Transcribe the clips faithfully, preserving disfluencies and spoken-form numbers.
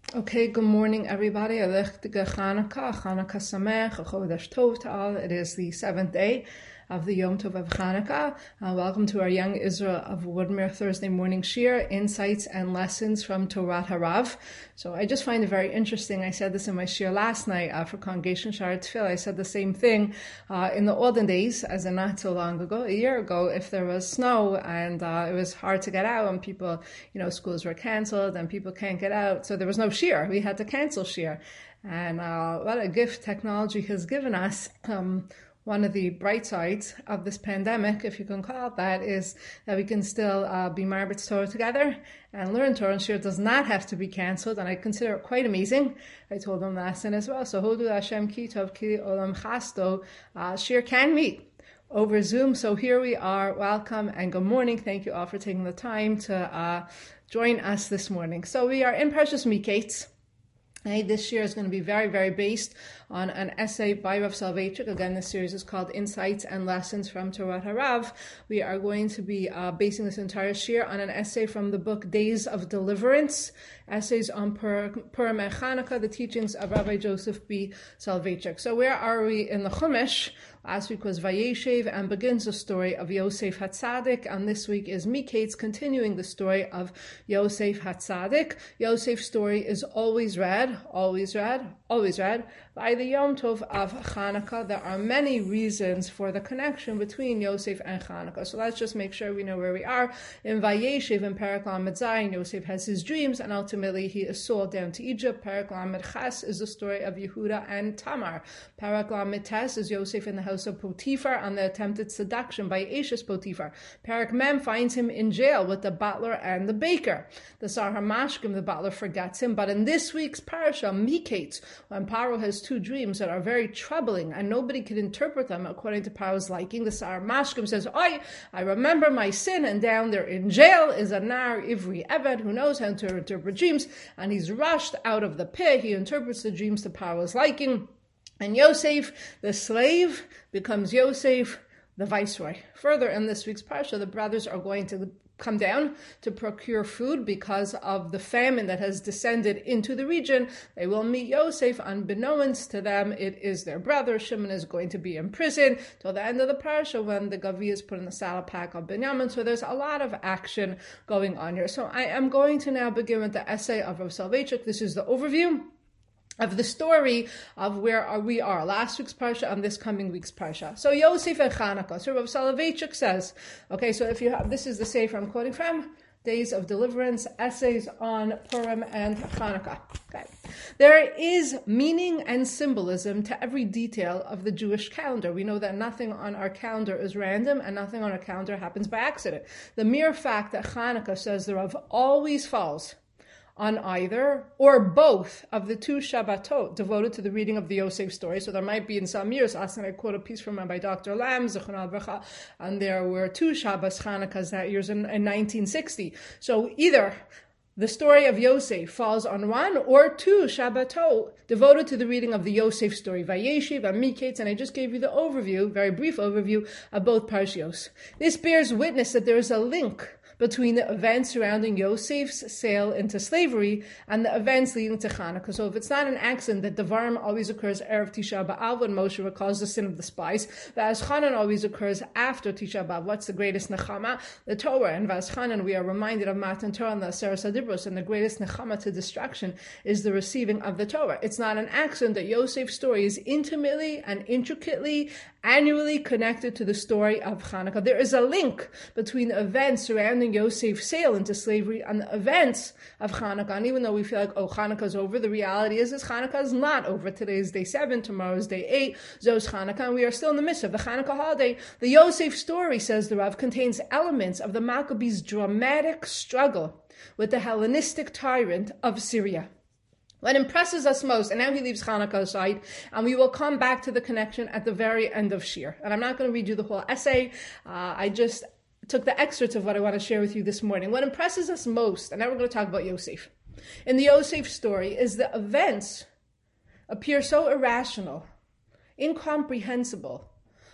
Okay, good morning, everybody. Alechtige Chanukah, Chanukah Sameach, Chodesh Tov Ta'al. It is the seventh day of the Yom Tov of Chanukah. Uh, welcome to our Young Israel of Woodmere Thursday morning shir, insights and lessons from Torah Harav. So I just find it very interesting. I said this in my shir last night uh, for Congregation Shara Tefillah. I said the same thing uh, in the olden days, as in not so long ago, a year ago, if there was snow and uh, it was hard to get out and people, you know, schools were canceled and people can't get out. So there was no shir. We had to cancel shir. And uh, what a gift technology has given us. Um, One of the bright sides of this pandemic, if you can call it that, is that we can still uh, be Marbitz Torah together and learn Torah, and shir does not have to be canceled, and I consider it quite amazing. I told them last night as well. So Hodu Hashem Ki Tov Ki Olam Chasto, uh, shir can meet over Zoom. So here we are. Welcome and good morning. Thank you all for taking the time to uh, join us this morning. So we are in Parshas Miketz. Hey, this year is going to be very, very based on an essay by Rav Soloveitchik. Again, this series is called Insights and Lessons from Torah Harav. We are going to be uh, basing this entire shir on an essay from the book Days of Deliverance, Essays on Purim and Chanukah, the teachings of Rabbi Joseph B. Soloveitchik. So where are we in the Chumash? Last week was Vayeshev and begins the story of Yosef HaTzadik, and this week is Miketz, continuing the story of Yosef HaTzadik. Yosef's story is always read, always read, always read by the Yom Tov of Chanukah. There are many reasons for the connection between Yosef and Chanukah. So let's just make sure we know where we are. In Vayeshev, in Perek Lamed Zayin, Yosef has his dreams, and ultimately he is sold down to Egypt. Perek Lamed Ches is the story of Yehuda and Tamar. Perek Lamed Tes is Yosef in the house of Potiphar on the attempted seduction by Ashes Potiphar. Perek Mem finds him in jail with the butler and the baker. The Sar HaMashkim, the butler, forgets him. But in this week's parasha, Miketz, when Paro has two dreams that are very troubling and nobody can interpret them according to Paro's liking, the Sar HaMashkim says, "Oi, I remember my sin," and down there in jail is a Nar Ivri Eved who knows how to interpret dreams, and he's rushed out of the pit. He interprets the dreams to Paro's liking. And Yosef, the slave, becomes Yosef, the viceroy. Further, in this week's parsha, the brothers are going to come down to procure food because of the famine that has descended into the region. They will meet Yosef. Unbeknownst to them, it is their brother. Shimon is going to be in prison till the end of the parsha when the Gavi is put in the saddle pack of Binyamin. So there's a lot of action going on here. So I am going to now begin with the essay of Rav Soloveitchik. This is the overview of the story of where are we are, last week's parsha and this coming week's parsha. So Yosef and Chanukah. So Rav Soloveitchik says, okay, so if you have, this is the sefer I'm quoting from, Days of Deliverance, Essays on Purim and Chanukah. Okay. There is meaning and symbolism to every detail of the Jewish calendar. We know that nothing on our calendar is random and nothing on our calendar happens by accident. The mere fact that Chanukah, says the Rav, always falls on either or both of the two Shabbatot devoted to the reading of the Yosef story. So there might be in some years, last night I quote a piece from by Doctor Lam, Zechron Bracha, and there were two Shabbos Chanukahs that year in, in nineteen sixty. So either the story of Yosef falls on one or two Shabbatot devoted to the reading of the Yosef story, Vayeshev and Miketz, and I just gave you the overview, very brief overview of both Parshios. This bears witness that there is a link between the events surrounding Yosef's sale into slavery and the events leading to Chanukah. So if it's not an accident that Devarim always occurs Erev Tisha B'Av when Moshe recalls the sin of the spies, Va'aschanan always occurs after Tisha B'Av. What's the greatest nechama? The Torah. And Va'aschanan, we are reminded of Matan Torah and the Aseres HaDibros, and the greatest nechama to destruction is the receiving of the Torah. It's not an accident that Yosef's story is intimately and intricately, annually connected to the story of Chanukah. There is a link between the events surrounding Yosef's sale into slavery and the events of Chanukah. And even though we feel like, oh, Chanukah's over, the reality is, is Chanukah is not over. Today is day seven, tomorrow is day eight, Zos Chanukah, and we are still in the midst of the Chanukah holiday. The Yosef story, says the Rav, contains elements of the Maccabees' dramatic struggle with the Hellenistic tyrant of Syria. What impresses us most, and now he leaves Chanukah aside, and we will come back to the connection at the very end of Shir. And I'm not going to read you the whole essay. Uh, I just took the excerpts of what I want to share with you this morning. What impresses us most, and now we're going to talk about Yosef, in the Yosef story is the events appear so irrational, incomprehensible,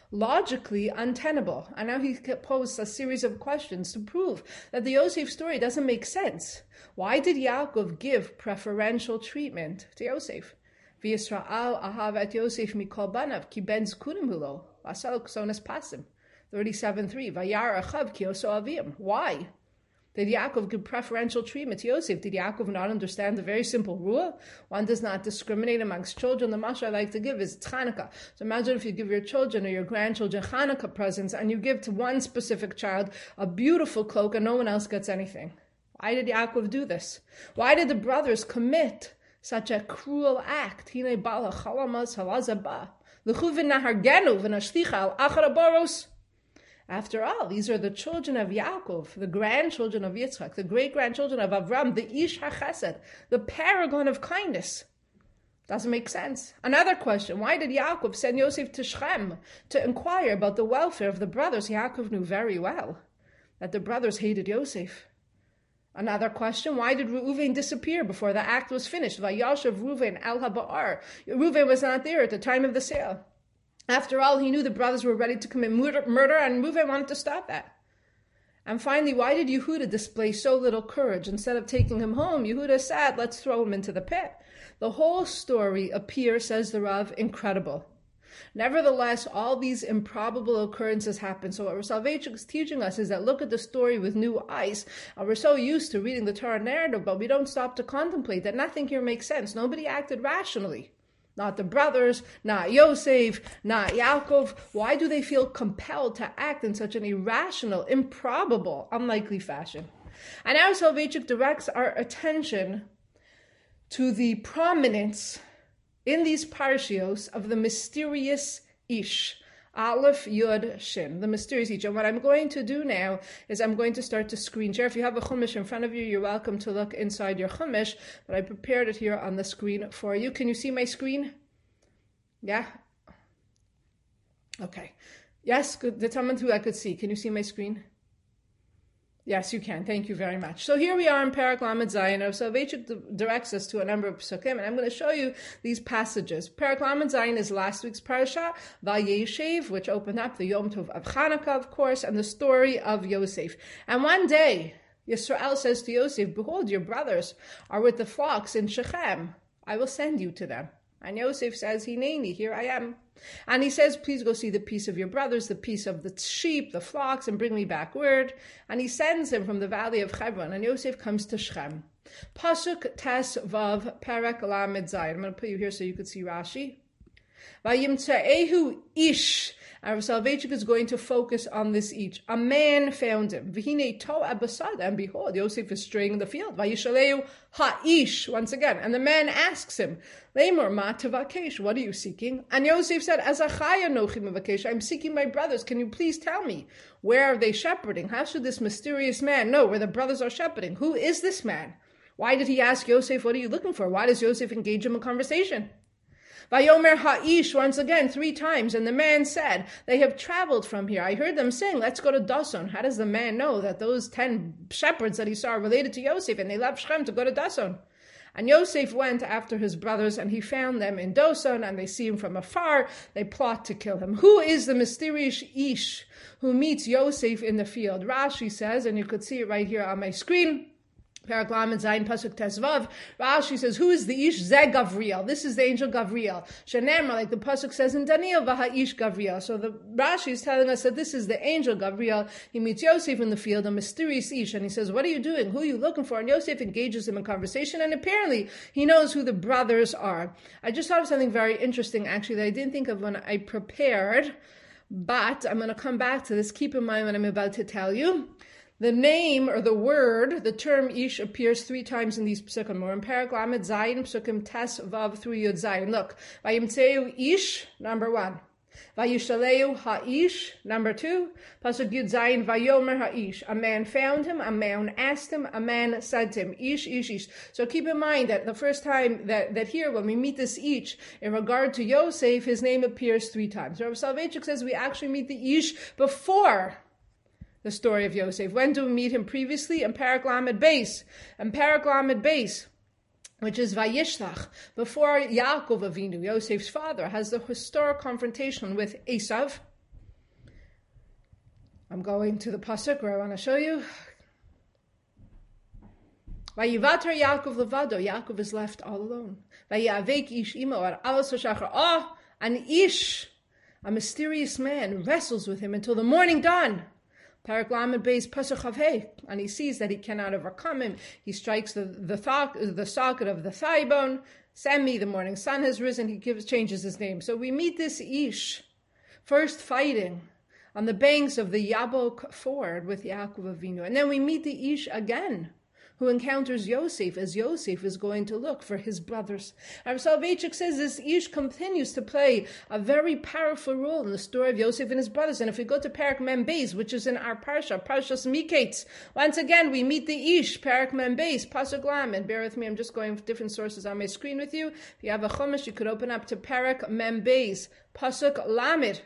logically untenable. And now he posed a series of questions to prove that the Yosef story doesn't make sense. Why did Yaakov give preferential treatment to Yosef? V'Yisrael ahav et Yosef mikol banav ki ben zkunim hu lo v'asal ksonas pasim. thirty-seven three. Vayar achav ki oso avim. Why did Yaakov give preferential treatment to Yosef? Did Yaakov not understand the very simple rule? One does not discriminate amongst children. The mashal I like to give is Chanukah. So imagine if you give your children or your grandchildren Chanukah presents and you give to one specific child a beautiful cloak and no one else gets anything. Why did Yaakov do this? Why did the brothers commit such a cruel act? Hine bala chalamas halazaba. L'chuvin nahargenu v'nashlicha al achar aboros. After all, these are the children of Yaakov, the grandchildren of Yitzchak, the great-grandchildren of Avram, the Ish HaChesed, the paragon of kindness. Doesn't make sense. Another question, why did Yaakov send Yosef to Shechem to inquire about the welfare of the brothers? Yaakov knew very well that the brothers hated Yosef. Another question, why did Reuven disappear before the act was finished? Vayashav Reuven al haBa'ar. Reuven was not there at the time of the sale. After all, he knew the brothers were ready to commit murder, murder and Reuven wanted to stop that. And finally, why did Yehuda display so little courage? Instead of taking him home, Yehuda said, let's throw him into the pit. The whole story appears, says the Rav, incredible. Nevertheless, all these improbable occurrences happen. So what Soloveitchik is teaching us is that look at the story with new eyes. And we're so used to reading the Torah narrative, but we don't stop to contemplate that nothing here makes sense. Nobody acted rationally. Not the brothers, not Yosef, not Yaakov. Why do they feel compelled to act in such an irrational, improbable, unlikely fashion? And now Soloveitchik directs our attention to the prominence in these parshios of the mysterious Ish, Aleph, Yud, Shin, the mysterious Ish. And what I'm going to do now is I'm going to start to screen share. If you have a Chumash in front of you, you're welcome to look inside your Chumash, but I prepared it here on the screen for you. Can you see my screen? Yeah? Okay. Yes, good. The someone who I could see. Can you see my screen? Yes, you can. Thank you very much. So here we are in Parak Lamed Zayin. Soloveitchik directs us to a number of psukim, and I'm going to show you these passages. Parak Lamed Zayin is last week's parasha, Vayeshev, which opened up the Yom Tov of Chanukah, of course, and the story of Yosef. And one day, Yisrael says to Yosef, behold, your brothers are with the flocks in Shechem. I will send you to them. And Yosef says, Hineni, here I am. And he says, please go see the peace of your brothers, the peace of the sheep, the flocks, and bring me back word. And he sends him from the valley of Hebron, and Yosef comes to Shechem. Pasuk Tes Vav Perek Lamed Zayin. I'm going to put you here so you could see Rashi. Vayimtze'ehu ish. And Soloveitchik is going to focus on this each. A man found him. V'hinei to abasad. And behold, Yosef is straying in the field. Vayishaleu ha'ish. Once again. And the man asks him, Lemor ma tevakesh. What are you seeking? And Yosef said, Azachaya nochi mevakesh. I'm seeking my brothers. Can you please tell me? Where are they shepherding? How should this mysterious man know where the brothers are shepherding? Who is this man? Why did he ask Yosef, what are you looking for? Why does Yosef engage him in conversation? Vayomer ha'ish, once again, three times, and the man said, they have traveled from here. I heard them saying, let's go to Dason. How does the man know that those ten shepherds that he saw are related to Yosef, and they left Shechem to go to Dason? And Yosef went after his brothers, and he found them in Dason, and they see him from afar. They plot to kill him. Who is the mysterious Ish who meets Yosef in the field? Rashi says, and you could see it right here on my screen, Parak Lamed Zayin Pasuk Tes Vav. Rashi says, who is the Ish? Ze Gavriel. This is the angel Gavriel. Shenemar, like the Pasuk says in Daniel, Vaha Ish Gavriel. So the Rashi is telling us that this is the angel Gavriel. He meets Yosef in the field, a mysterious Ish, and he says, what are you doing? Who are you looking for? And Yosef engages him in conversation, and apparently he knows who the brothers are. I just thought of something very interesting, actually, that I didn't think of when I prepared, but I'm going to come back to this. Keep in mind what I'm about to tell you. The name or the word, the term Ish, appears three times in these psukim. We're in Parak Lamed Zayin, psukim Tes Vav through Yud Zayin. Look, Vayimtzeu Ish, number one. Vayishaleu Ha'ish, number two. Pasuk Yud Zayin, Vayomer Ha'ish. A man found him, a man asked him, a man said to him, Ish, Ish, Ish. So keep in mind that the first time that, that here, when we meet this Ish, in regard to Yosef, his name appears three times. Rav Soloveitchik says we actually meet the Ish before the story of Yosef. When do we meet him previously? In Parak Lamed Beis. In Parak Lamed Beis, which is Vayishlach, before Yaakov Avinu, Yosef's father, has the historic confrontation with Esav. I'm going to the pasuk where I want to show you. Vayivater Yaakov levado. Yaakov is left all alone. Vayavek ish imo ar alos hashachar. Oh, an ish, a mysterious man, wrestles with him until the morning dawn. Parak Lamed Beis Pasuk Chavhei, and he sees that he cannot overcome him. He strikes the the, thought, the socket of the thigh bone. Semi, the morning sun has risen. He gives changes his name. So we meet this ish, first fighting on the banks of the Yabok ford with Yaakov Avinu, and then we meet the ish again, who encounters Yosef as Yosef is going to look for his brothers. Rav Soloveitchik says this ish continues to play a very powerful role in the story of Yosef and his brothers. And if we go to Parak Mem Beis, which is in our parsha, Parshas Miketz, once again we meet the ish, Parak Mem Beis, Pasuk Lamed. Bear with me, I'm just going with different sources on my screen with you. If you have a chumash, you could open up to Parak Mem Beis, Pasuk Lamed.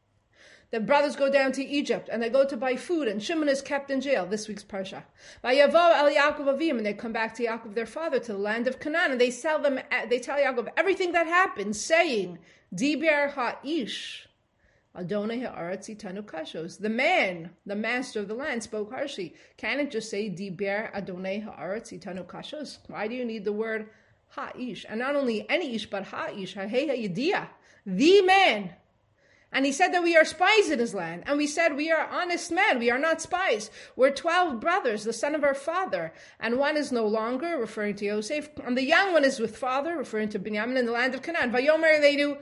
The brothers go down to Egypt and they go to buy food, and Shimon is kept in jail. This week's parsha. Vayavo el Yaakov Avim, and they come back to Yaakov their father, to the land of Canaan, and they tell them, they tell Yaakov everything that happened, saying, Diber ha'ish Adonai ha'aretz itanu kashos. The man, the master of the land, spoke harshly. Can it just say Diber Adonai ha'aretz itanu kashos? Why do you need the word ha'ish? And not only any ish, but ha'ish, ha'hei ha'yediyah, the man. And he said that we are spies in his land. And we said we are honest men. We are not spies. We're twelve brothers, the son of our father. And one is no longer, referring to Yosef. And the young one is with father, referring to Binyamin in the land of Canaan. Vayomer leidu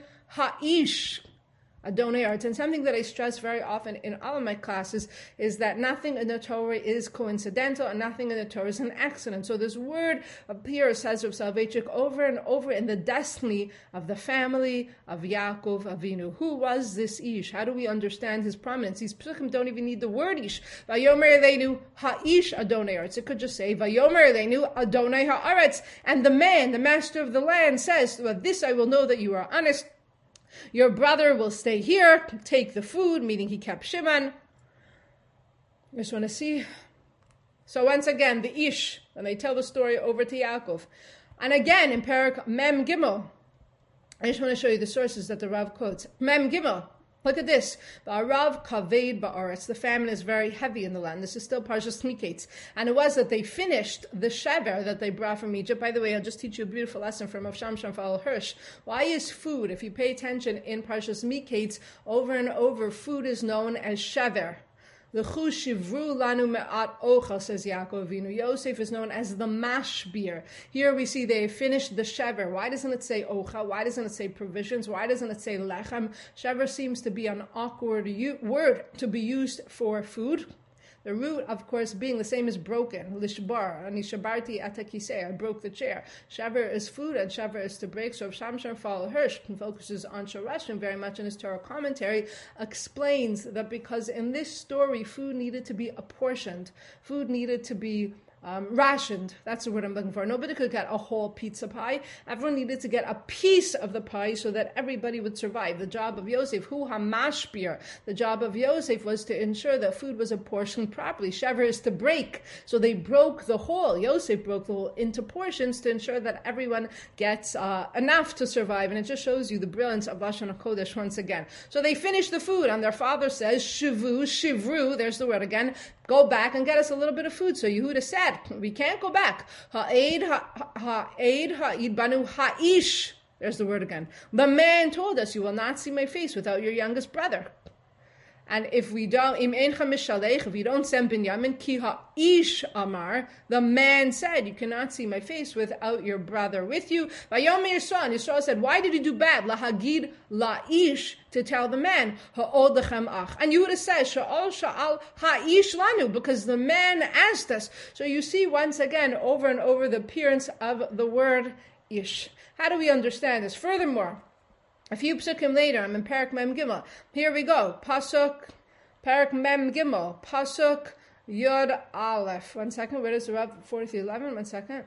ha'ish Adonai Eretz. And something that I stress very often in all of my classes is that nothing in the Torah is coincidental and nothing in the Torah is an accident. So this word appears, says Rav Soloveitchik, over and over in the destiny of the family of Yaakov Avinu. Who was this Ish? How do we understand his prominence? These psukim don't even need the word Ish. Vayomer leinu ha'ish Adonai Eretz. It could just say Vayomer leinu Adonai ha'aretz. And the man, the master of the land, says, well, this I will know that you are honest. Your brother will stay here, take the food, meaning he kept Shimon. You just want to see. So once again, the Ish, and they tell the story over to Yaakov. And again, in Parak Mem Gimel, I just want to show you the sources that the Rav quotes. Mem Gimel. Look at this. Ba'arav kaved ba'aretz. The famine is very heavy in the land. This is still Parshas Miketz. And it was that they finished the shever that they brought from Egypt. By the way, I'll just teach you a beautiful lesson from Rav Shamshon Fal Hirsch. Why is food, if you pay attention in Parshas Miketz, over and over, food is known as shever. L'chu shivru lanu me'at ochel, says Yaakov Avinu. Yosef is known as the mashbir. Here we see they finished the shever. Why doesn't it say ochel? Why doesn't it say provisions? Why doesn't it say lechem? Shever seems to be an awkward u- word to be used for food. The root, of course, being the same as broken. Lishbar, ani shabarti atakiseh, I broke the chair. Shaver is food and shaver is to break. So Shamshon Fal Hirsch focuses on Shorashim very much in his Torah commentary, explains that because in this story, food needed to be apportioned. Food needed to be Um, rationed. That's the word I'm looking for. Nobody could get a whole pizza pie. Everyone needed to get a piece of the pie so that everybody would survive. The job of Yosef, hu hamashbir, the job of Yosef was to ensure that food was apportioned properly. Shever is to break. So they broke the whole. Yosef broke the whole into portions to ensure that everyone gets uh, enough to survive. And it just shows you the brilliance of Lashon HaKodesh once again. So they finished the food, and their father says, shivu, shivru, there's the word again, go back and get us a little bit of food. So Yehuda said, we can't go back. Ha'ed ha'ed ha'id banu ha'ish. There's the word again. The man told us, you will not see my face without your youngest brother. And if we don't, im eincha mishalech, if you don't send Binyamin, ki ha'ish amar, the man said, you cannot see my face without your brother with you. Vayomer Yisrael, and Yisrael said, why did you do bad? Lahagid la'ish, to tell the man, ha'od lechem ach. And Yehuda says, sha'al sha'al ha'ish lanu, because the man asked us. So you see once again, over and over, the appearance of the word ish. How do we understand this? Furthermore, a few psukim later, I'm in Parak Mem Gimel. Here we go. Pasuk, Parak Mem Gimel. Pasuk Yod Aleph. One second. Where does the Rav forty through eleven? One second.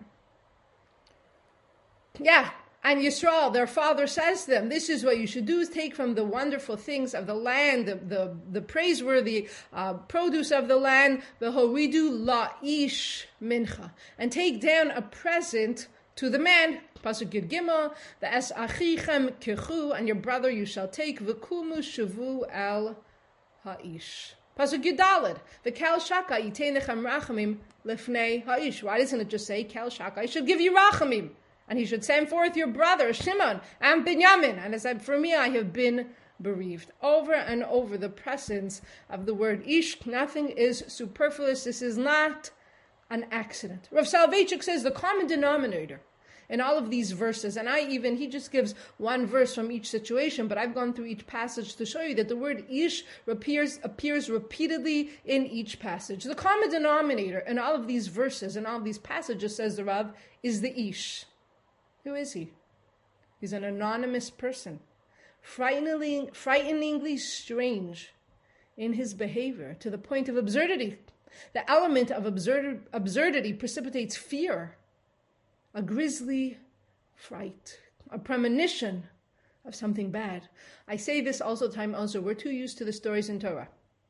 Yeah. And Yisrael, their father, says to them, this is what you should do, is take from the wonderful things of the land, the, the, the praiseworthy uh, produce of the land, the horidu la'ish mincha, and take down a present to the man. Pasuk Yud Gimel, the es achichem kechu, and your brother you shall take, v'kumu shavu el ha'ish. Pasuk Yudalid, V'kel shaka yitenechem rachamim lifnei ha'ish. Why doesn't it just say, Kel shaka, I should give you rachamim, and he should send forth your brother, Shimon, and Binyamin. And as I, for me, I have been bereaved. Over and over, the presence of the word ish, nothing is superfluous. This is not an accident. Rav Soloveitchik says the common denominator in all of these verses, and I even, he just gives one verse from each situation, but I've gone through each passage to show you that the word ish appears, appears repeatedly in each passage. The common denominator in all of these verses, in all of these passages, says the Rav, is the ish. Who is he? He's an anonymous person, frighteningly, frighteningly strange in his behavior to the point of absurdity. The element of absurd, absurdity precipitates fear, a grisly fright, a premonition of something bad. I say this also time also. We're too used to the stories in Torah,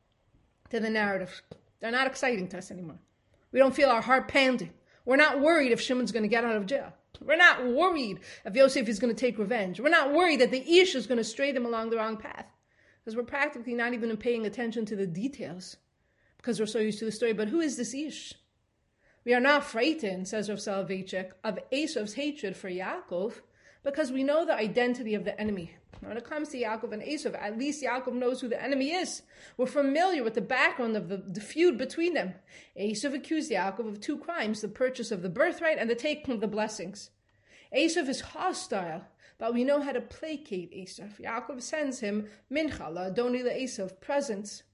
to the narrative. They're not exciting to us anymore. We don't feel our heart pounding. We're not worried if Shimon's going to get out of jail. We're not worried if Yosef is going to take revenge. We're not worried that the Ish is going to stray them along the wrong path, because we're practically not even paying attention to the details, because we're so used to the story. But who is this Ish? We are not frightened, says Rav Soloveitchik, of Esav's hatred for Yaakov, because we know the identity of the enemy. When it comes to Yaakov and Esav, at least Yaakov knows who the enemy is. We're familiar with the background of the, the feud between them. Esav accused Yaakov of two crimes, the purchase of the birthright and the taking of the blessings. Esav is hostile, but we know how to placate Esav. Yaakov sends him mincha, la'adoni le'esav, presents.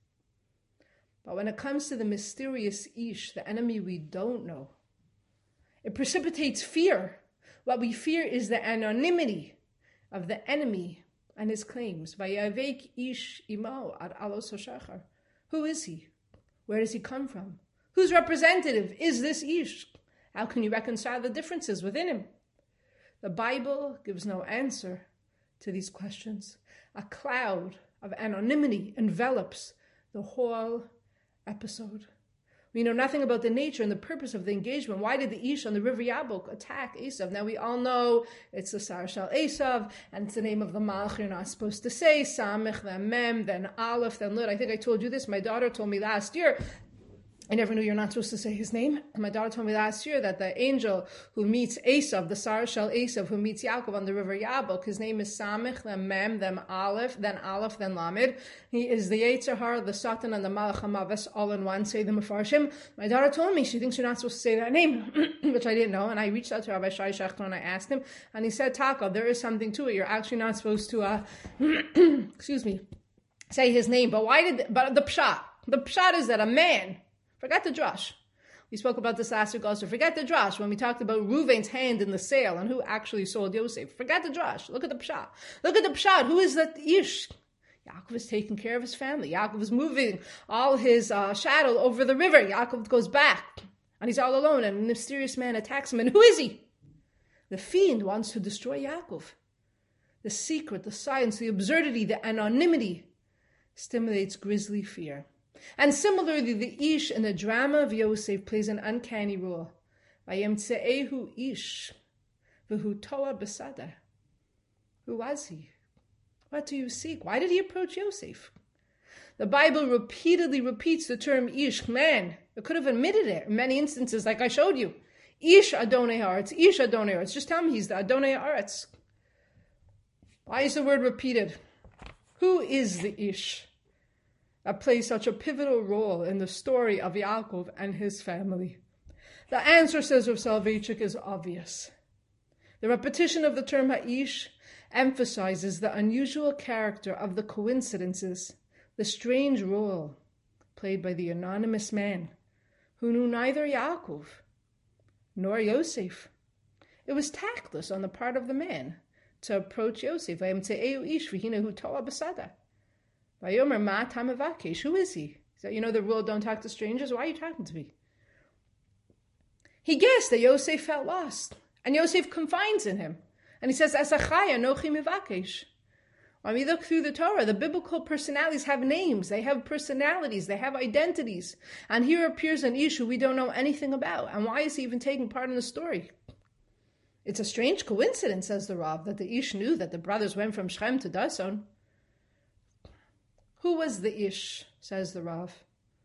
But when it comes to the mysterious Ish, the enemy we don't know, it precipitates fear. What we fear is the anonymity of the enemy and his claims. Vayavek Ish imo ad alos hashachar. Who is he? Where does he come from? Whose representative is this Ish? How can you reconcile the differences within him? The Bible gives no answer to these questions. A cloud of anonymity envelops the whole episode. We know nothing about the nature and the purpose of the engagement. Why did the Ish on the river Yabok attack Esav? Now we all know it's the Sar Shal Esav, and it's the name of the Malach you're not supposed to say, Samech, then Mem, then Aleph, then Lud. I think I told you this. My daughter told me last year, I never knew you're not supposed to say his name. My daughter told me last year that the angel who meets Esav, the Sar Shal Esav, who meets Yaakov on the river Yabok, his name is Samech, then Mem, then Aleph, then Aleph, then Lamed. He is the Yetzer Hara, the Satan, and the Malach HaMaves all in one, say the Mefarshim. My daughter told me she thinks you're not supposed to say that name, which I didn't know, and I reached out to Rabbi Shai Shechter and I asked him, and he said, Taka, there is something to it. You're actually not supposed to, uh, excuse me, say his name. But why did, but the Pshat, the Pshat is that a man, forget the drush. We spoke about this last week also. Forget the drush when we talked about Ruvain's hand in the sale and who actually sold Yosef. Forget the drush. Look at the pshat. Look at the pshat. Who is that Ish? Yaakov is taking care of his family. Yaakov is moving all his uh, shadow over the river. Yaakov goes back and he's all alone, and a mysterious man attacks him. And who is he? The fiend wants to destroy Yaakov. The secret, the science, the absurdity, the anonymity stimulates grisly fear. And similarly, the Ish in the drama of Yosef plays an uncanny role. Vayemtze'ehu Ish, v'hu toa besada. Who was he? What do you seek? Why did he approach Yosef? The Bible repeatedly repeats the term Ish, man. It could have admitted it in many instances, like I showed you. Ish Adonai Haaretz, Ish Adonai Haaretz. Just tell me he's the Adonai Haaretz. Why is the word repeated? Who is the Ish that plays such a pivotal role in the story of Yaakov and his family? The answer, says Rav Soloveitchik, is obvious. The repetition of the term Ha'ish emphasizes the unusual character of the coincidences, the strange role played by the anonymous man who knew neither Yaakov nor Yosef. It was tactless on the part of the man to approach Yosef. Vayomer ma tamavakesh. Who is he? So, you know the rule, don't talk to strangers. Why are you talking to me? He guessed that Yosef felt lost, and Yosef confides in him. And he says, Asachaya nochi mivakesh. When we look through the Torah, the biblical personalities have names, they have personalities, they have identities. And here appears an Ish who we don't know anything about. And why is he even taking part in the story? It's a strange coincidence, says the Rav, that the Ish knew that the brothers went from Shechem to Dason. Who was the Ish, says the Rav?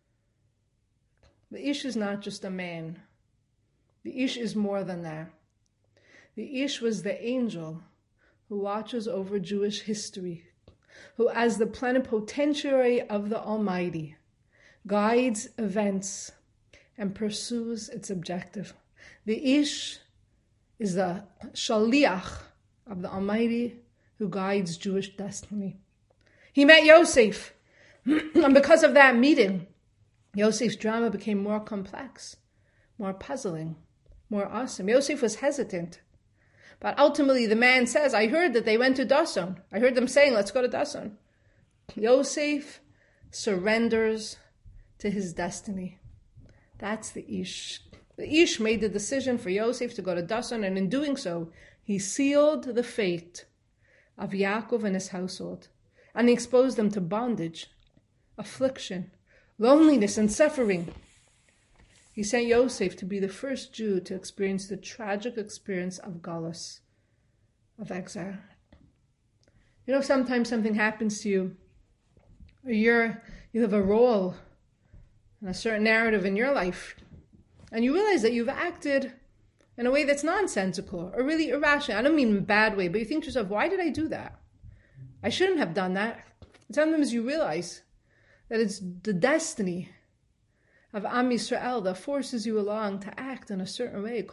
The Ish is not just a man. The Ish is more than that. The Ish was the angel who watches over Jewish history, who as the plenipotentiary of the Almighty guides events and pursues its objective. The Ish is the Shaliach of the Almighty who guides Jewish destiny. He met Yosef, and because of that meeting, Yosef's drama became more complex, more puzzling, more awesome. Yosef was hesitant, but ultimately the man says, I heard that they went to Dasan. I heard them saying, let's go to Dasan. Yosef surrenders to his destiny. That's the Ish. The Ish made the decision for Yosef to go to Dasan, and in doing so, he sealed the fate of Yaakov and his household, and he exposed them to bondage, affliction, loneliness, and suffering. He sent Yosef to be the first Jew to experience the tragic experience of galus, of exile. You know, sometimes something happens to you, or you're, you have a role in a certain narrative in your life, and you realize that you've acted in a way that's nonsensical or really irrational. I don't mean in a bad way, but you think to yourself, why did I do that? I shouldn't have done that. And sometimes you realize that it's the destiny of Am Yisrael that forces you along to act in a certain way.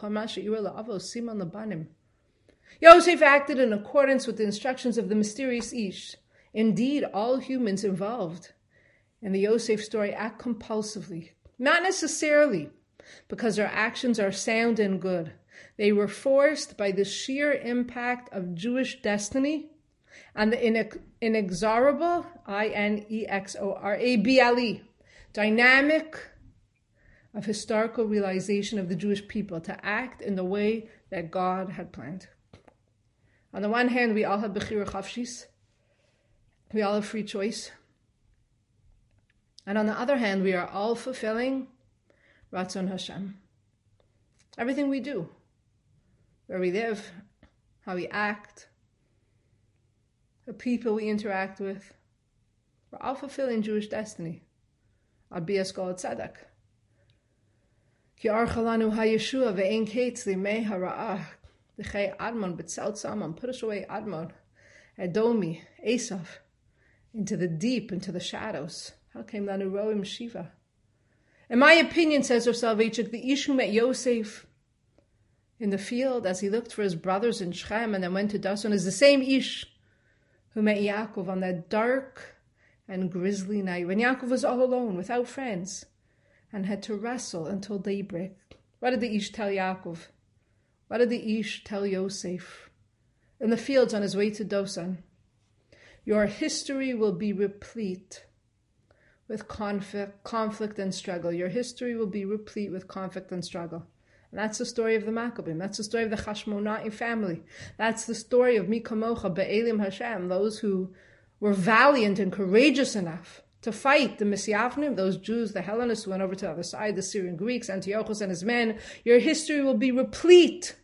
Yosef acted in accordance with the instructions of the mysterious Ish. Indeed, all humans involved in the Yosef story act compulsively, not necessarily because their actions are sound and good. They were forced by the sheer impact of Jewish destiny and the inex- inexorable, I N E X O R A B L E, dynamic of historical realization of the Jewish people to act in the way that God had planned. On the one hand, we all have Bechira Chavshis. We all have free choice. And on the other hand, we are all fulfilling Ratzon Hashem. Everything we do, where we live, how we act, the people we interact with, we're all fulfilling Jewish destiny. Ad bias Gol Tzedek. Ki archa lanu hayeshua ve'ein ketz limei hara'ah. D'chei Admon b'tzelt Salmon. Put us away, Admon, Edomi, Esav, into the deep, into the shadows. How came lanu roim Shiva? In my opinion, says Rav Soloveitchik, the Ish who met Yosef in the field as he looked for his brothers in Shechem and then went to Dasan is the same Ish who met Yaakov on that dark and grisly night when Yaakov was all alone, without friends, and had to wrestle until daybreak. What did the Ish tell Yaakov? What did the Ish tell Yosef? In the fields on his way to Dosan, your history will be replete with conflict, conflict and struggle. Your history will be replete with conflict and struggle. And that's the story of the Maccabim. That's the story of the Hashmonai family. That's the story of Mikamocha Be'elim Hashem, those who were valiant and courageous enough to fight the Misyavnim, those Jews, the Hellenists who went over to the other side, the Syrian Greeks, Antiochus and his men. Your history will be replete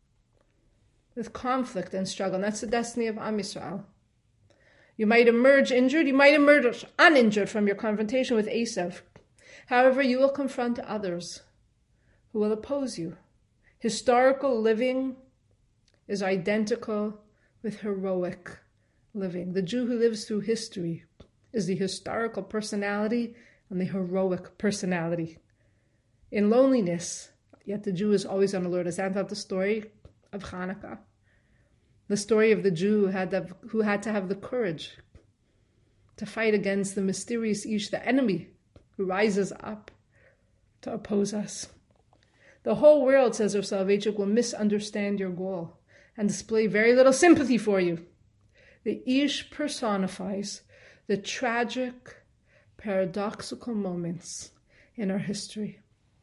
with conflict and struggle. And that's the destiny of Am Yisrael. You might emerge injured, you might emerge uninjured from your confrontation with Esav. However, you will confront others who will oppose you. Historical living is identical with heroic living. The Jew who lives through history is the historical personality and the heroic personality. In loneliness, yet the Jew is always on alert. As that not the story of Hanukkah? The story of the Jew who had, to, who had to have the courage to fight against the mysterious Ish, the enemy who rises up to oppose us. The whole world, says Rav Soloveitchik, will misunderstand your goal and display very little sympathy for you. The Ish personifies the tragic, paradoxical moments in our history.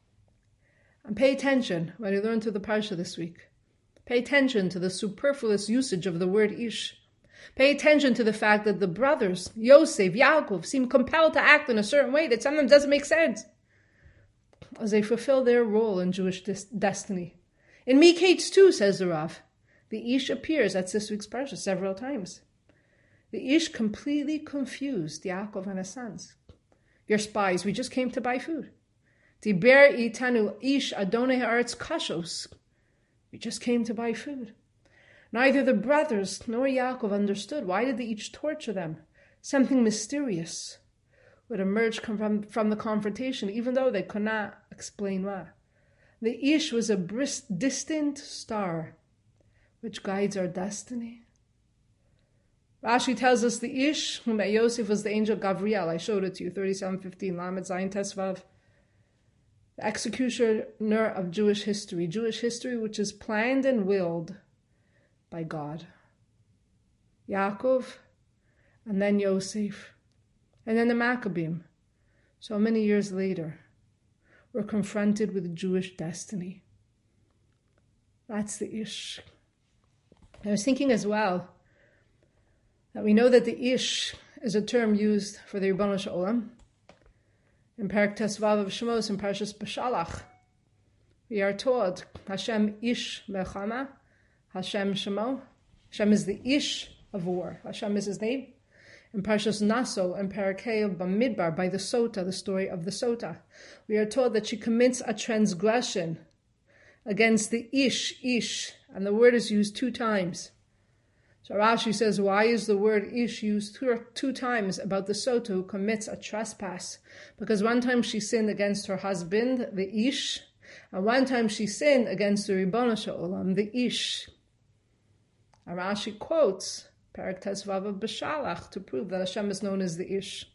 And pay attention when you learn through the Parsha this week. Pay attention to the superfluous usage of the word Ish. Pay attention to the fact that the brothers, Yosef, Yaakov, seem compelled to act in a certain way that sometimes doesn't make sense as they fulfill their role in Jewish dis- destiny. In Miketz too, says the Rav, the Ish appears at this week's Parsha several times. The Ish completely confused Yaakov and his sons. You're spies, we just came to buy food. Diber itanu ish adonai haaretz kashos. We just came to buy food. Neither the brothers nor Yaakov understood. Why did they each torture them? Something mysterious would emerge from, from the confrontation, even though they could not explain why. The Ish was a bris- distant star which guides our destiny. Rashi tells us the Ish, who met Yosef, was the angel Gavriel. I showed it to you, thirty-seven fifteen, Lamed Zayin Tesvav. The executioner of Jewish history. Jewish history which is planned and willed by God. Yaakov, and then Yosef, and then the Maccabim. So many years later, we're confronted with Jewish destiny. That's the Ish. I was thinking as well that we know that the Ish is a term used for the Ribono Shel Olam. In Perek Tesvav of Shemos, in Parshas Beshalach, we are told, Hashem Ish Melchama, Hashem Shemo. Hashem is the Ish of war. Hashem is his name. In Parshas Naso and Parakei of Bamidbar, by the Sota, the story of the Sota, we are told that she commits a transgression against the Ish, Ish, and the word is used two times. So Rashi says, why is the word Ish used two, two times about the Sota who commits a trespass? Because one time she sinned against her husband, the Ish, and one time she sinned against the Ribono Shel Olam, the Ish. And Rashi quotes Perek Tesvav of Beshalach to prove that Hashem is known as the Ish.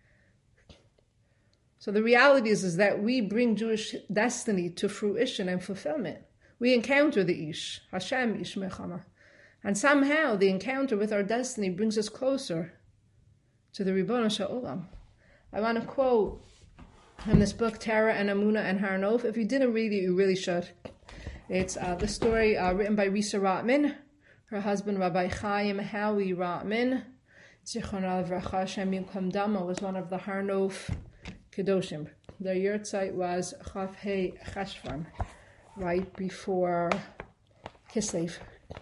So the reality is, is that we bring Jewish destiny to fruition and fulfillment. We encounter the Ish, Hashem Ish Melchama. And somehow the encounter with our destiny brings us closer to the Ribono Shel Olam. I want to quote in this book, Torah and Emunah and Har Nof. If you didn't read it, you really should. It's uh, the story uh, written by Risa Rotman. Her husband, Rabbi Chaim Howie Rotman, Zichron Livracha, Shem Yimkom Dama, was one of the Har Nof Kedoshim. Their yurtzeit was Chaf Hei Cheshvan, right before Kislev.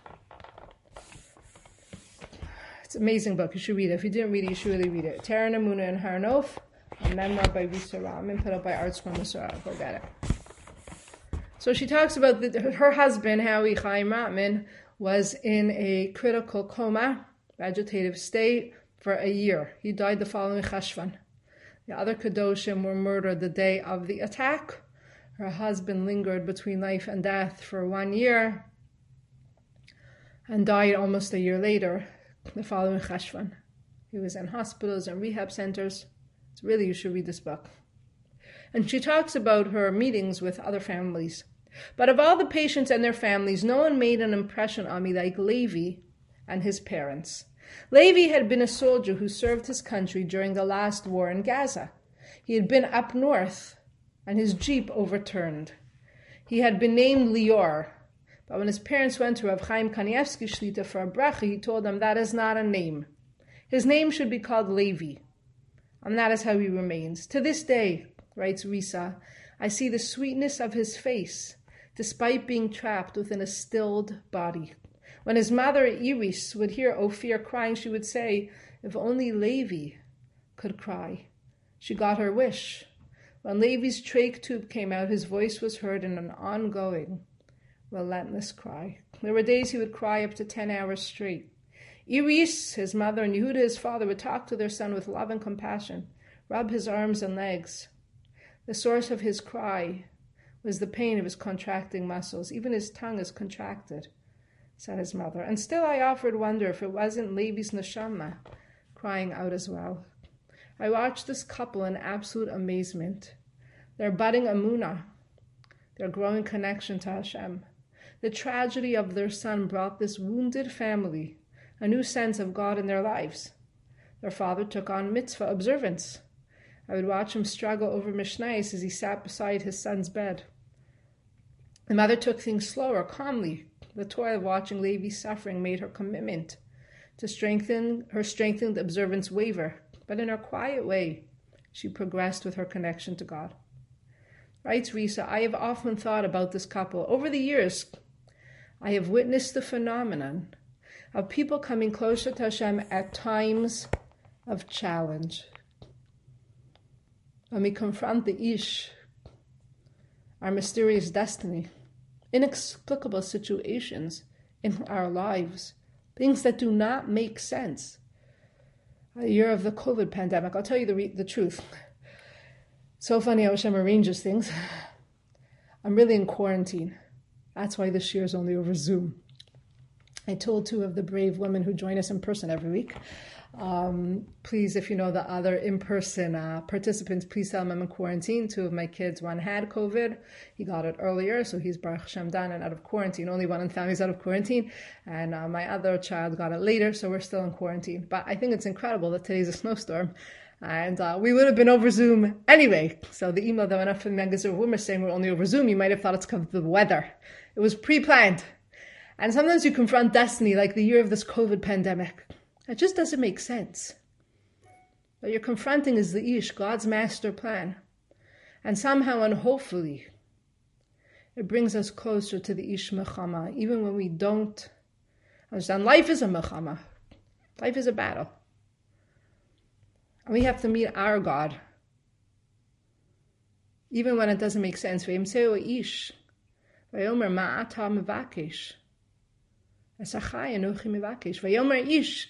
It's an amazing book. You should read it. If you didn't read it, you should really read it. Torah and Emunah and Har Nof, a memoir by Risa Rotman, put up by ArtScroll Masorah. Go get it. So she talks about the, her husband, Howie Chaim Rotman, was in a critical coma, vegetative state, for a year. He died the following Cheshvan. The other Kedoshim were murdered the day of the attack. Her husband lingered between life and death for one year and died almost a year later, the following Cheshvan. He was in hospitals and rehab centers. So really, you should read this book. And she talks about her meetings with other families. But of all the patients and their families, no one made an impression on me like Levi and his parents. Levi had been a soldier who served his country during the last war in Gaza. He had been up north, and his jeep overturned. He had been named Lior, but when his parents went to Rav Chaim Kanievsky Shlita for a bracha, he told them that is not a name. His name should be called Levi, and that is how he remains. To this day, writes Risa, I see the sweetness of his face, despite being trapped within a stilled body. When his mother, Iris, would hear Ophir crying, she would say, if only Levi could cry. She got her wish. When Levi's trach tube came out, his voice was heard in an ongoing, relentless cry. There were days he would cry up to ten hours straight. Iris, his mother, and Yehuda, his father, would talk to their son with love and compassion, rub his arms and legs. The source of his cry was the pain of his contracting muscles. Even his tongue is contracted, said his mother. And still I offered wonder if it wasn't Levi's neshama crying out as well. I watched this couple in absolute amazement. Their budding emunah, their growing connection to Hashem. The tragedy of their son brought this wounded family a new sense of God in their lives. Their father took on mitzvah observance. I would watch him struggle over Mishnayos as he sat beside his son's bed. The mother took things slower, calmly. The toil of watching Levi's suffering made her commitment to strengthen her strengthened observance waver, but in her quiet way, she progressed with her connection to God. Writes Risa, I have often thought about this couple. Over the years, I have witnessed the phenomenon of people coming closer to Hashem at times of challenge. When we confront the Ish, our mysterious destiny, inexplicable situations in our lives, things that do not make sense. A year of the COVID pandemic, I'll tell you the, re- the truth. So funny how Hashem arranges things. I'm really in quarantine. That's why this year is only over Zoom. I told two of the brave women who join us in person every week, um, please, if you know the other in-person uh, participants, please tell them I'm in quarantine. Two of my kids, one had COVID. He got it earlier, so he's Baruch Hashem done and out of quarantine. Only one in the family is out of quarantine. And uh, my other child got it later, so we're still in quarantine. But I think it's incredible that today's a snowstorm. And uh, we would have been over Zoom anyway. So the email that went up from the Megazord Women saying we're only over Zoom, you might have thought it's because of the weather. It was pre-planned. And sometimes you confront destiny, like the year of this COVID pandemic. It just doesn't make sense. What you're confronting is the Ish, God's master plan. And somehow and hopefully, it brings us closer to the Ish Mechama, even when we don't understand. Life is a Mechama. Life is a battle. And we have to meet our God, even when it doesn't make sense. V'yimtzeu Ish, v'yomer ma'ata mevakesh. V'yomer Ish.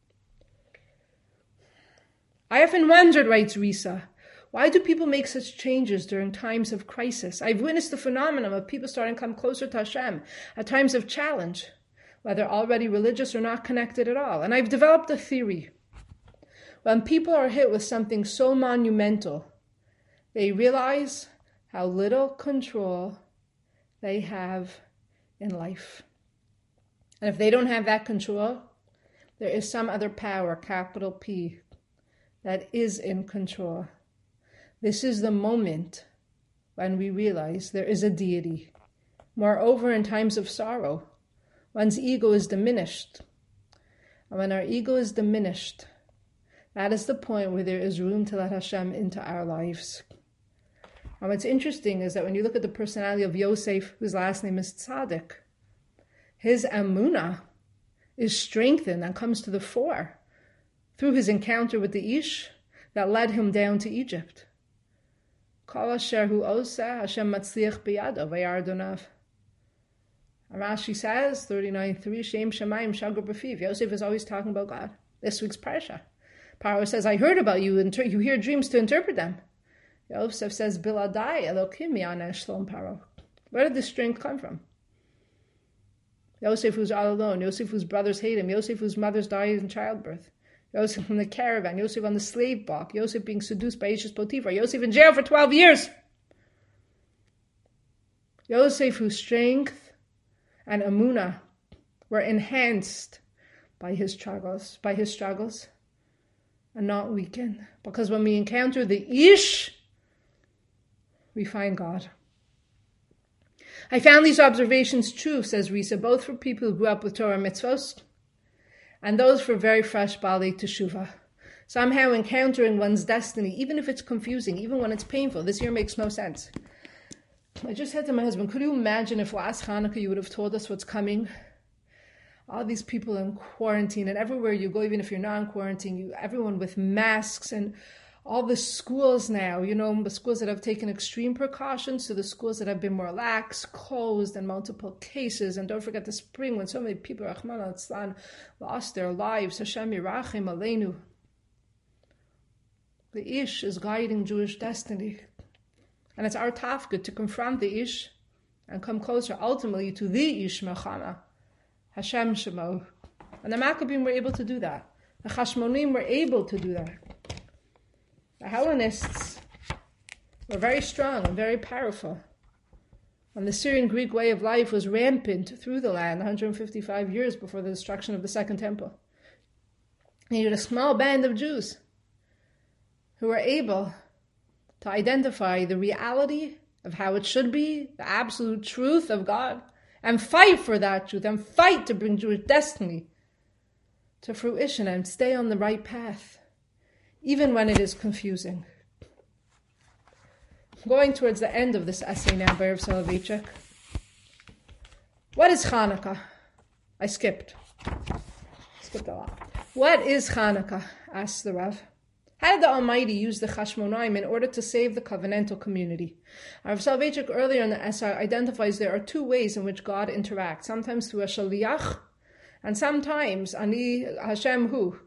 I often wondered, writes Risa, why do people make such changes during times of crisis? I've witnessed the phenomenon of people starting to come closer to Hashem at times of challenge, whether already religious or not connected at all. And I've developed a theory. When people are hit with something so monumental, they realize how little control they have in life. And if they don't have that control, there is some other power, capital P, that is in control. This is the moment when we realize there is a deity. Moreover, in times of sorrow, one's ego is diminished. And when our ego is diminished, that is the point where there is room to let Hashem into our lives. And what's interesting is that when you look at the personality of Yosef, whose last name is Tzaddik, his emunah is strengthened and comes to the fore through his encounter with the Ish that led him down to Egypt. Kol asher hu oseh Hashem matzliach biyado vayardonav. And Rashi says, thirty-nine three, Shem Shemayim Shagur B'fiv. Yosef is always talking about God. This week's parsha. Paro says, I heard about you, inter- you hear dreams to interpret them. Yosef says, Biladai Elokim Yana Shlom Paro. Where did this strength come from? Yosef who's all alone, Yosef whose brothers hate him, Yosef whose mothers died in childbirth, Yosef from the caravan, Yosef on the slave block, Yosef being seduced by Ish's Potiphar, Yosef in jail for twelve years. Yosef whose strength and emunah were enhanced by his struggles, by his struggles, and not weakened. Because when we encounter the Ish, we find God. I found these observations true, says Risa, both for people who grew up with Torah mitzvos and those for very fresh Baalei Teshuvah. Somehow encountering one's destiny, even if it's confusing, even when it's painful. This year makes no sense. I just said to my husband, could you imagine if last Hanukkah you would have told us what's coming? All these people in quarantine, and everywhere you go, even if you're not in quarantine, you, everyone with masks, and all the schools now, you know, the schools that have taken extreme precautions to the schools that have been more lax, closed, and multiple cases. And don't forget the spring when so many people, Rahman al-Islam, lost their lives. Hashem Yirachim Aleinu. The Ish is guiding Jewish destiny. And it's our tafkid to confront the Ish and come closer ultimately to the Ish Mechama, Hashem Shemo. And the Maccabim were able to do that. The Chashmonim were able to do that. The Hellenists were very strong and very powerful. And the Syrian Greek way of life was rampant through the land one hundred fifty-five years before the destruction of the Second Temple. And you had a small band of Jews who were able to identify the reality of how it should be, the absolute truth of God, and fight for that truth, and fight to bring Jewish destiny to fruition and stay on the right path, even when it is confusing. Going towards the end of this essay now by Rav Soloveitchik. What is Hanukkah? I skipped. skipped a lot. What is Hanukkah? Asked the Rav. How did the Almighty use the Chashmonaim in order to save the covenantal community? Rav Soloveitchik earlier in the Esar identifies there are two ways in which God interacts, sometimes through a shaliach, and sometimes ani Hashem hu.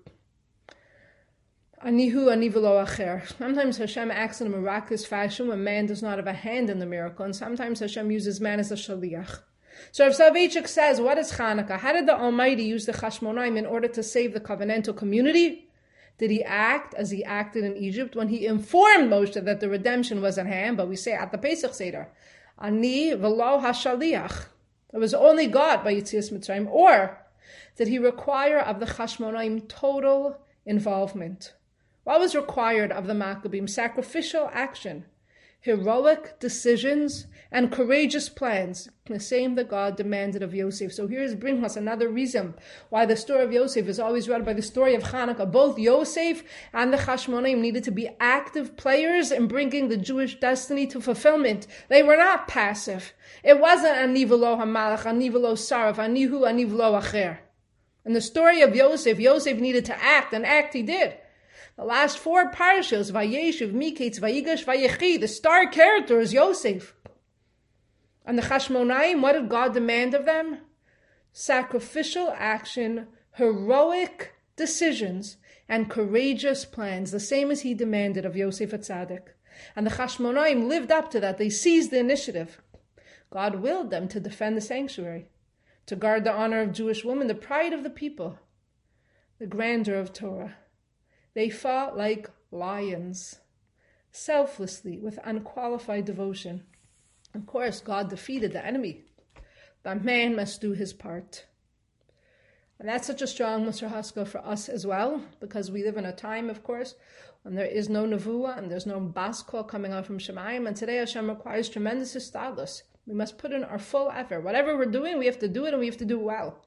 Anihu ani v'lo acher. Sometimes Hashem acts in a miraculous fashion when man does not have a hand in the miracle, and sometimes Hashem uses man as a shaliach. So Rav Soloveitchik says, what is Hanukkah? How did the Almighty use the Chashmonaim in order to save the covenantal community? Did he act as he acted in Egypt when he informed Moshe that the redemption was at hand? But we say at the Pesach Seder, Ani v'lo hashaliach. It was only God by Yetzias Mitzrayim. Or did he require of the Chashmonaim total involvement? What was required of the Maccabim? Sacrificial action, heroic decisions, and courageous plans, the same that God demanded of Yosef. So here's bringing us another reason why the story of Yosef is always read by the story of Hanukkah. Both Yosef and the Chashmonaim needed to be active players in bringing the Jewish destiny to fulfillment. They were not passive. It wasn't ani v'lo hamalach, ani v'lo saraf, anihu, ani v'lo acher. In the story of Yosef, Yosef needed to act, and act he did. The last four parashas, Vayeshev, Miketz, Vayigash, Vayechi, the star character is Yosef. And the Chashmonaim, what did God demand of them? Sacrificial action, heroic decisions, and courageous plans, the same as he demanded of Yosef HaTzadik. And the Chashmonaim lived up to that. They seized the initiative. God willed them to defend the sanctuary, to guard the honor of Jewish women, the pride of the people, the grandeur of Torah. They fought like lions, selflessly, with unqualified devotion. Of course, God defeated the enemy, but man must do his part. And that's such a strong Musar Haskell for us as well, because we live in a time, of course, when there is no nevuah and there's no bas kol coming out from Shemayim, and today Hashem requires tremendous istadlus. We must put in our full effort. Whatever we're doing, we have to do it, and we have to do it well.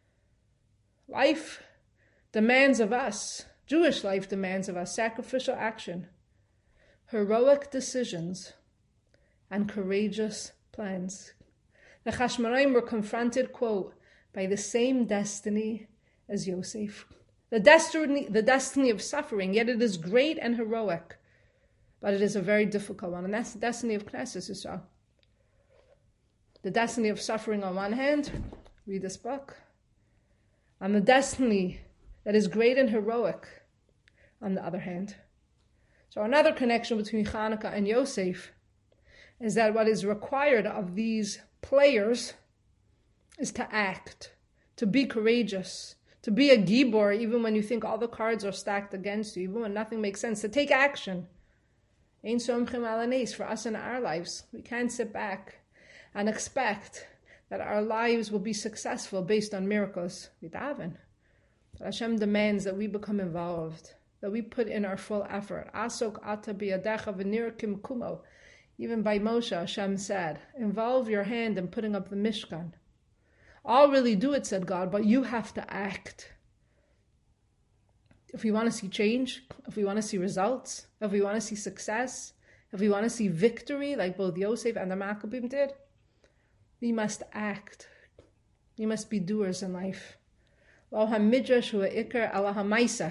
Life demands of us, Jewish life demands of us, sacrificial action, heroic decisions, and courageous plans. The Chashmonaim were confronted, quote, by the same destiny as Yosef. The destiny, the destiny of suffering, yet it is great and heroic, but it is a very difficult one, and that's the destiny of Knesset Yisrael. The destiny of suffering on one hand, read this book, and the destiny that is great and heroic on the other hand. So another connection between Hanukkah and Yosef is that what is required of these players is to act, to be courageous, to be a gibor even when you think all the cards are stacked against you, even when nothing makes sense, to take action. Ein somchim ala nes, for us in our lives. We can't sit back and expect that our lives will be successful based on miracles. We daven. Hashem demands that we become involved, that we put in our full effort. Asok ata biyadecha v'nirkim kumo. Even by Moshe, Hashem said, involve your hand in putting up the Mishkan. I'll really do it, said God, but you have to act. If we want to see change, if we want to see results, if we want to see success, if we want to see victory, like both Yosef and the Maccabim did, we must act. We must be doers in life. Lo ha-midrash hu ha'ikar ala ha-maisa.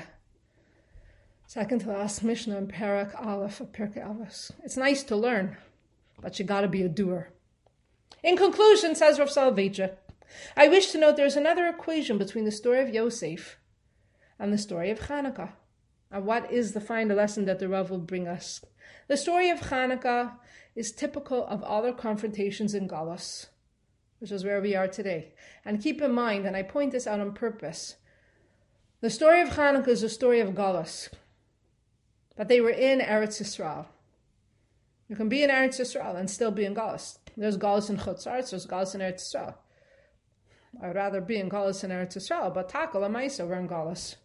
Second to last Mishnah in Parak Aleph of Pirkei Avos. It's nice to learn, but you got to be a doer. In conclusion, says Rav Soloveitchik, I wish to note there is another equation between the story of Yosef and the story of Hanukkah. And what is the final lesson that the Rav will bring us? The story of Hanukkah is typical of other confrontations in Galus, which is where we are today. And keep in mind, and I point this out on purpose, the story of Hanukkah is a story of Galus. But they were in Eretz Yisrael. You can be in Eretz Yisrael and still be in Galus. There's Galus in Chutz Aretz, there's Galus in Eretz Yisrael. I'd rather be in Galus in Eretz Yisrael, but Takal Amaisa, we're in Galus.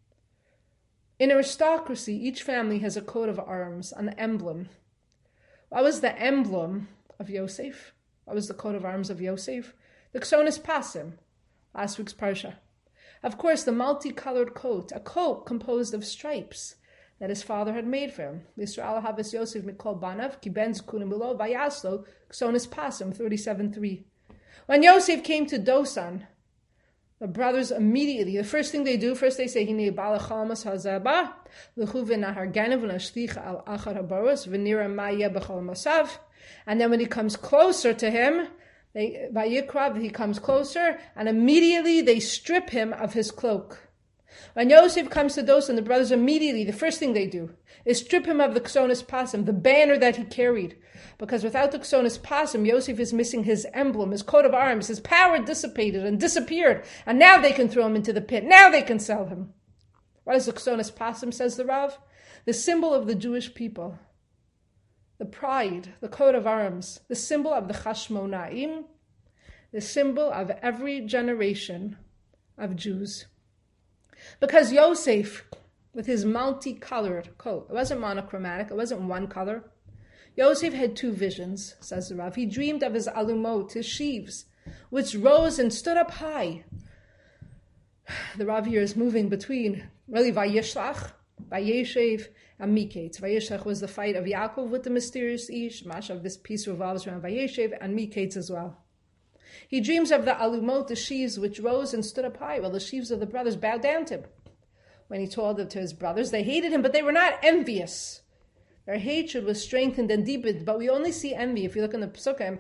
In aristocracy, each family has a coat of arms, an emblem. What was the emblem of Yosef? What was the coat of arms of Yosef? The Ksonis Pasim, last week's Parsha. Of course, the multicolored coat, a coat composed of stripes, that his father had made for him. Yisrael havis Yosef mikol banav, ki ben zkunim below, vayaslo, ksonis pasim, thirty-seven three. When Yosef came to Dosan, The brothers immediately, the first thing they do, first they say, Hine balachamas hazaba, l'chuve naharganev l'ashlich al achar habaros, v'nira maya b'chol masav. And then when he comes closer to him, they, Vayikrav, he comes closer, and immediately they strip him of his cloak. When Yosef comes to Dothan, the brothers immediately, the first thing they do is strip him of the Ksonis Pasim, the banner that he carried. Because without the Ksonis Pasim, Yosef is missing his emblem, his coat of arms, his power dissipated and disappeared. And now they can throw him into the pit. Now they can sell him. What is the Ksonis Pasim, says the Rav? The symbol of the Jewish people. The pride, the coat of arms, the symbol of the Chashmonaim, the symbol of every generation of Jews. Because Yosef, with his multicolored coat, it wasn't monochromatic, it wasn't one color. Yosef had two visions, says the Rav. He dreamed of his alumot, his sheaves, which rose and stood up high. The Rav here is moving between, really, Vayishlach, Vayeshev, and Miketz. Vayishlach was the fight of Yaakov with the mysterious Ish. Much of this piece revolves around Vayeshev and Miketz as well. He dreams of the alumot, the sheaves, which rose and stood up high, while the sheaves of the brothers bowed down to him. When he told it to his brothers, they hated him, but they were not envious. Their hatred was strengthened and deepened, but we only see envy. If you look in the Pesukim,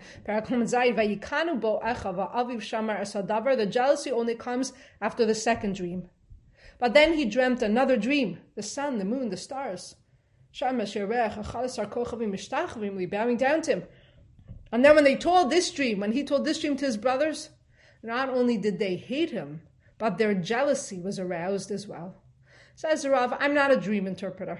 the jealousy only comes after the second dream. But then he dreamt another dream, the sun, the moon, the stars. We bowing down to him. And then when they told this dream, when he told this dream to his brothers, not only did they hate him, but their jealousy was aroused as well. Says the Rav, I'm not a dream interpreter.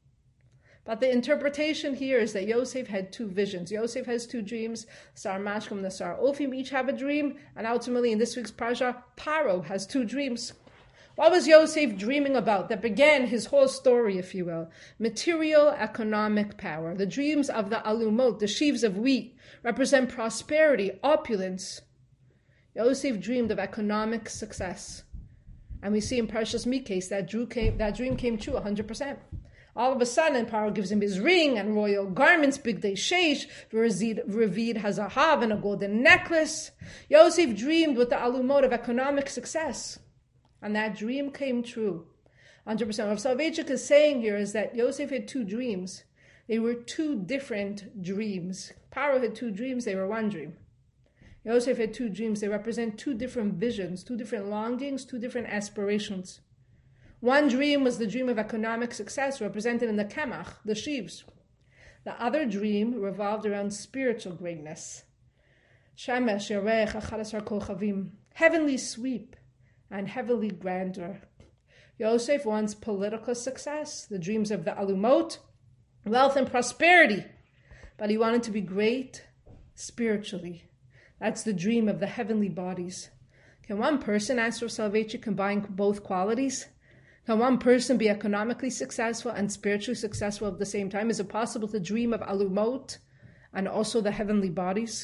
But the interpretation here is that Yosef had two visions. Yosef has two dreams. Sar Mashkim and the Sar Ofim each have a dream. And ultimately in this week's Parsha, Paro has two dreams. What was Yosef dreaming about that began his whole story, if you will? Material economic power. The dreams of the alumot, the sheaves of wheat, represent prosperity, opulence. Yosef dreamed of economic success. And we see in Parshas Miketz that, came, that dream came true one hundred percent. All of a sudden, Paro gives him his ring and royal garments, bigdei sheish, Ravid has a hav and a golden necklace. Yosef dreamed with the alumot of economic success. And that dream came true. one hundred percent. What Soloveitchik is saying here is that Yosef had two dreams. They were two different dreams. Paro had two dreams, they were one dream. Yosef had two dreams. They represent two different visions, two different longings, two different aspirations. One dream was the dream of economic success, represented in the kemach, the sheaves. The other dream revolved around spiritual greatness. Shemesh, Yarech, Achadasar Kochavim, heavenly sweep and heavenly grandeur. Yosef wants political success, the dreams of the alumot, wealth and prosperity, but he wanted to be great spiritually. That's the dream of the heavenly bodies. Can one person, answer Soloveitchik, combine both qualities? Can one person be economically successful and spiritually successful at the same time? Is it possible to dream of alumot and also the heavenly bodies?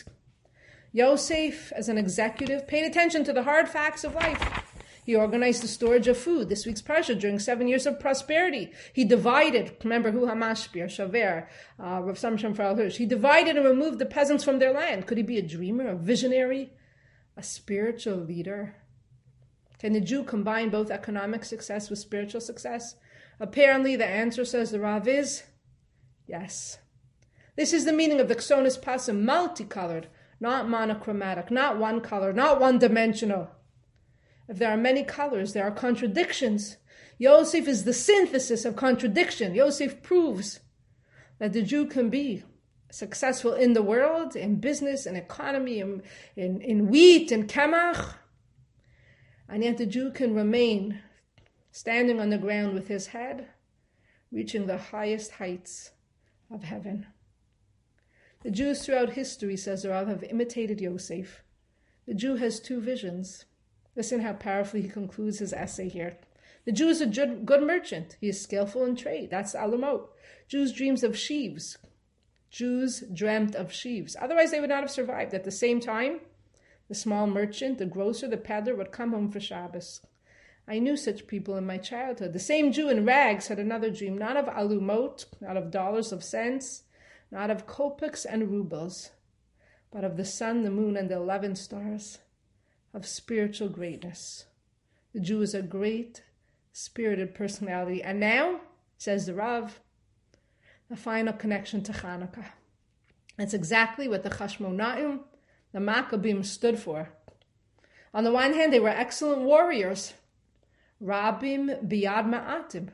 Yosef, as an executive, paid attention to the hard facts of life. He organized the storage of food, this week's Parsha, during seven years of prosperity. He divided, remember, Hu HaMashpir, Shaver, uh, Rav Samshon Farel Hirsch. He divided and removed the peasants from their land. Could he be a dreamer, a visionary, a spiritual leader? Can the Jew combine both economic success with spiritual success? Apparently, the answer, says the Rav, is yes. This is the meaning of the Ksonis Pasim, multicolored, not monochromatic, not one color, not one-dimensional. If there are many colors, there are contradictions. Yosef is the synthesis of contradiction. Yosef proves that the Jew can be successful in the world, in business, in economy, in, in, in wheat, in kemach, and yet the Jew can remain standing on the ground with his head, reaching the highest heights of heaven. The Jews throughout history, says the Rav, have imitated Yosef. The Jew has two visions. Listen how powerfully he concludes his essay here. The Jew is a good merchant. He is skillful in trade. That's alumot. Jews dreams of sheaves. Jews dreamt of sheaves. Otherwise, they would not have survived. At the same time, the small merchant, the grocer, the peddler would come home for Shabbos. I knew such people in my childhood. The same Jew in rags had another dream, not of alumot, not of dollars of cents, not of kopecks and rubles, but of the sun, the moon, and the eleven stars, of spiritual greatness. The Jew is a great, spirited personality. And now, says the Rav, the final connection to Hanukkah. That's exactly what the Chashmonaim, the Maccabim, stood for. On the one hand, they were excellent warriors. Rabim biyad ma'atim.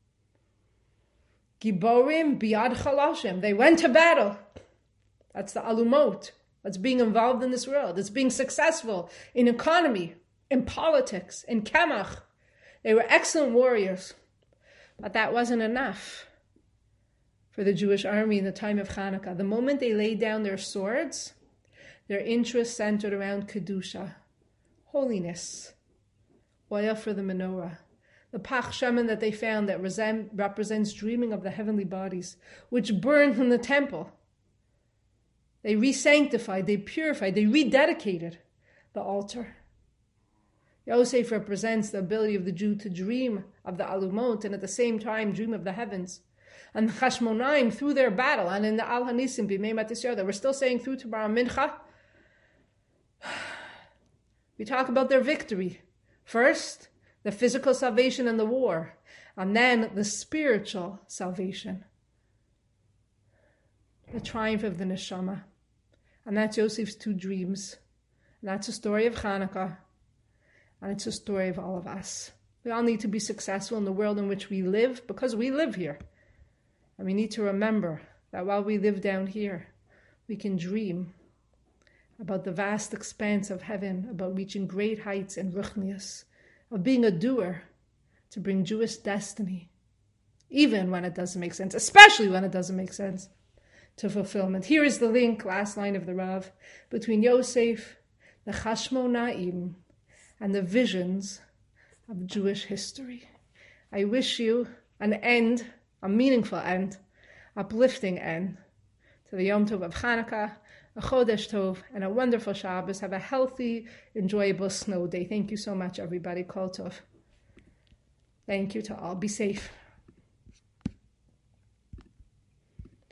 Giborim biyad chalashim. They went to battle. That's the alumot. That's being involved in this world. It's being successful in economy, in politics, in kemach. They were excellent warriors. But that wasn't enough for the Jewish army in the time of Hanukkah. The moment they laid down their swords, their interest centered around Kedusha, holiness, oil for the menorah, the Pach Shemen that they found that resem- represents dreaming of the heavenly bodies, which burned from the temple. They re-sanctified, they purified, they rededicated the altar. Yosef represents the ability of the Jew to dream of the Alumot and at the same time dream of the heavens. And the Chashmonaim, through their battle, and in the Al Hanisim, Bimei Matisyahu, that we're still saying through tomorrow Mincha, we talk about their victory. First, the physical salvation in the war, and then the spiritual salvation, the triumph of the neshama. And that's Yosef's two dreams. And that's a story of Hanukkah, and it's a story of all of us. We all need to be successful in the world in which we live, because we live here. And we need to remember that while we live down here, we can dream about the vast expanse of heaven, about reaching great heights in Ruchnius, of being a doer to bring Jewish destiny, even when it doesn't make sense, especially when it doesn't make sense, to fulfillment. Here is the link, last line of the Rav, between Yosef, the Chashmonaim, and the visions of Jewish history. I wish you an end, a meaningful end, uplifting end to the Yom Tov of Hanukkah, a Chodesh Tov, and a wonderful Shabbos. Have a healthy, enjoyable snow day. Thank you so much, everybody. Kol Tov. Thank you to all. Be safe.